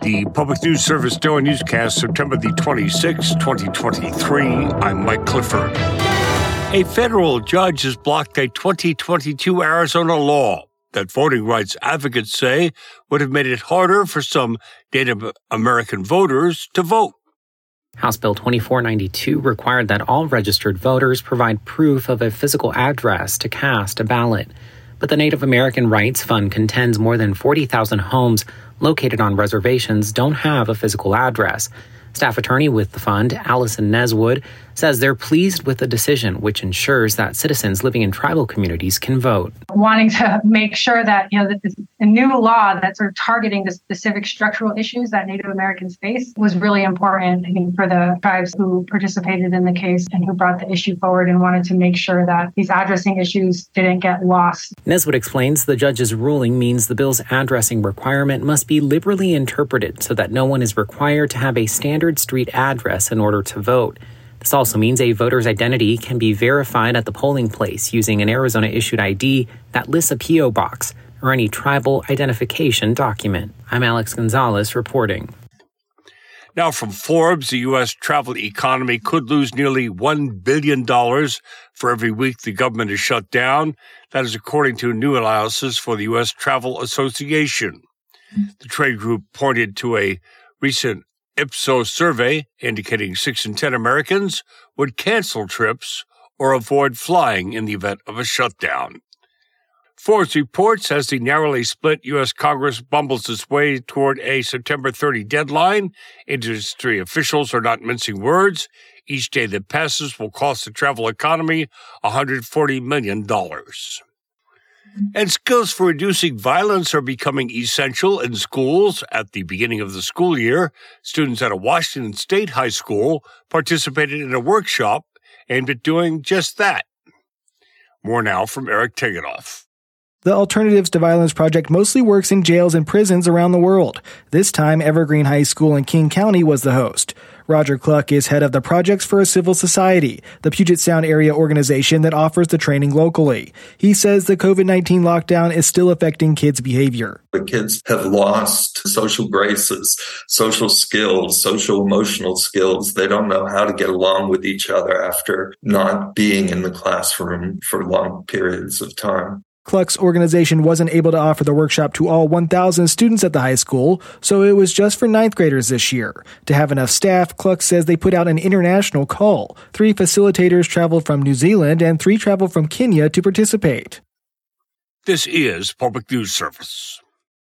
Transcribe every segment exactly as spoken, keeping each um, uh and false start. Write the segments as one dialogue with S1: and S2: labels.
S1: The Public News Service Daily Newscast, September the twenty-sixth, twenty twenty-three. I'm Mike Clifford. A federal judge has blocked a twenty twenty-two Arizona law that voting rights advocates say would have made it harder for some Native American voters to vote.
S2: House Bill twenty-four ninety-two required that all registered voters provide proof of a physical address to cast a ballot. But the Native American Rights Fund contends more than forty thousand homes located on reservations don't have a physical address. Staff attorney with the fund, Allison Neswood, says they're pleased with the decision, which ensures that citizens living in tribal communities can vote.
S3: Wanting to make sure that, you know, that this, a new law that's sort of targeting the specific structural issues that Native Americans face was really important, I think, for the tribes who participated in the case and who brought the issue forward and wanted to make sure that these addressing issues didn't get lost.
S2: Neswood explains the judge's ruling means the bill's addressing requirement must be liberally interpreted so that no one is required to have a standard street address in order to vote. This also means a voter's identity can be verified at the polling place using an Arizona-issued I D that lists a P O box or any tribal identification document. I'm Alex Gonzalez reporting.
S1: Now from Forbes, the U S travel economy could lose nearly one billion dollars for every week the government is shut down. That is according to new analysis for the U S Travel Association. The trade group pointed to a recent Ipsos survey indicating six in ten Americans would cancel trips or avoid flying in the event of a shutdown. Forbes reports as the narrowly split U S Congress bumbles its way toward a September thirtieth deadline, industry officials are not mincing words. Each day that passes will cost the travel economy one hundred forty million dollars. And skills for reducing violence are becoming essential in schools. At the beginning of the school year, students at a Washington State high school participated in a workshop aimed at doing just that. More now from Eric Tegethoff.
S4: The Alternatives to Violence Project mostly works in jails and prisons around the world. This time, Evergreen High School in King County was the host. Roger Cluck is head of the Projects for a Civil Society, the Puget Sound area organization that offers the training locally. He says the covid nineteen lockdown is still affecting kids' behavior.
S5: The kids have lost social graces, social skills, social emotional skills. They don't know how to get along with each other after not being in the classroom for long periods of time.
S4: Cluck's organization wasn't able to offer the workshop to all one thousand students at the high school, so it was just for ninth graders this year. To have enough staff, Cluck says they put out an international call. Three facilitators traveled from New Zealand and three traveled from Kenya to participate.
S1: This is Public News Service.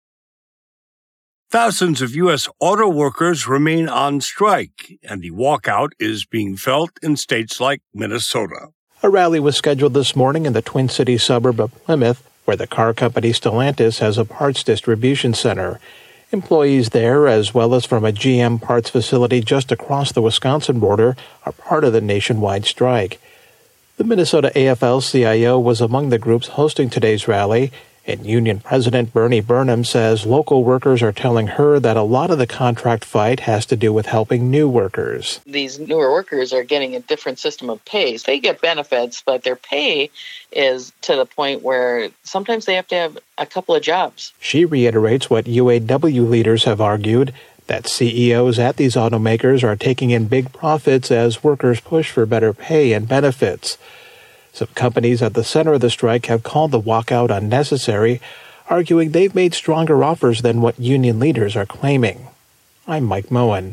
S1: Thousands of U S auto workers remain on strike, and the walkout is being felt in states like Minnesota.
S6: A rally was scheduled this morning in the Twin Cities suburb of Plymouth, where the car company Stellantis has a parts distribution center. Employees there, as well as from a G M parts facility just across the Wisconsin border, are part of the nationwide strike. The Minnesota A F L C I O was among the groups hosting today's rally, and Union President Bernie Burnham says local workers are telling her that a lot of the contract fight has to do with helping new workers.
S7: These newer workers are getting a different system of pay. They get benefits, but their pay is to the point where sometimes they have to have a couple of jobs.
S6: She reiterates what U A W leaders have argued, that C E Os at these automakers are taking in big profits as workers push for better pay and benefits. Some companies at the center of the strike have called the walkout unnecessary, arguing they've made stronger offers than what union leaders are claiming. I'm Mike Moen.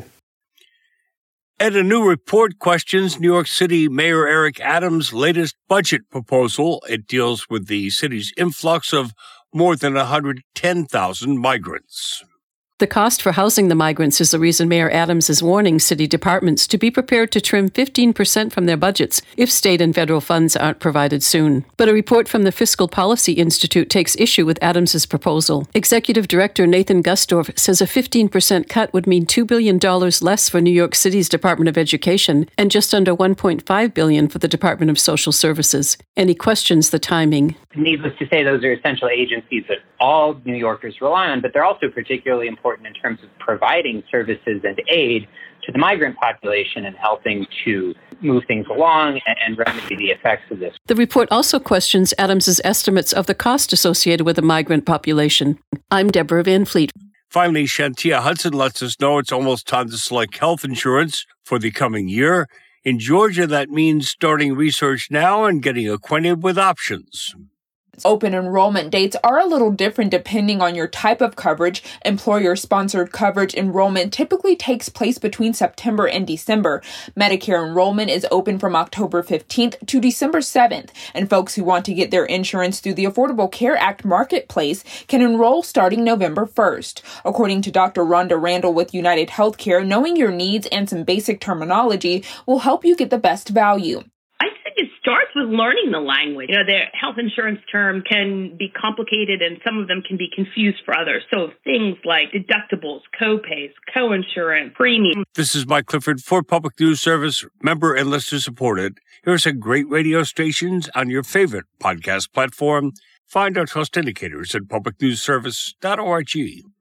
S1: And a new report questions New York City Mayor Eric Adams' latest budget proposal. It deals with the city's influx of more than one hundred ten thousand migrants.
S8: The cost for housing the migrants is the reason Mayor Adams is warning city departments to be prepared to trim fifteen percent from their budgets if state and federal funds aren't provided soon. But a report from the Fiscal Policy Institute takes issue with Adams's proposal. Executive Director Nathan Gusdorf says a fifteen percent cut would mean two billion dollars less for New York City's Department of Education and just under one point five billion dollars for the Department of Social Services. And he questions the timing.
S9: Needless to say, those are essential agencies that all New Yorkers rely on, but they're also particularly important in terms of providing services and aid to the migrant population and helping to move things along and remedy the effects of this.
S8: The report also questions Adams's estimates of the cost associated with the migrant population. I'm Deborah Van Fleet.
S1: Finally, Shantia Hudson lets us know it's almost time to select health insurance for the coming year. In Georgia, that means starting research now and getting acquainted with options.
S10: Open enrollment dates are a little different depending on your type of coverage. Employer-sponsored coverage enrollment typically takes place between September and December. Medicare enrollment is open from October fifteenth to December seventh, and folks who want to get their insurance through the Affordable Care Act marketplace can enroll starting November first. According to Doctor Rhonda Randall with United Healthcare, knowing your needs and some basic terminology will help you get the best value.
S11: It starts with learning the language. You know, the health insurance term can be complicated and some of them can be confused for others. So things like deductibles, co-pays, co-insurance, premium.
S1: This is Mike Clifford for Public News Service, member and listener supported. Here are some great radio stations on your favorite podcast platform. Find our trust indicators at public news service dot org.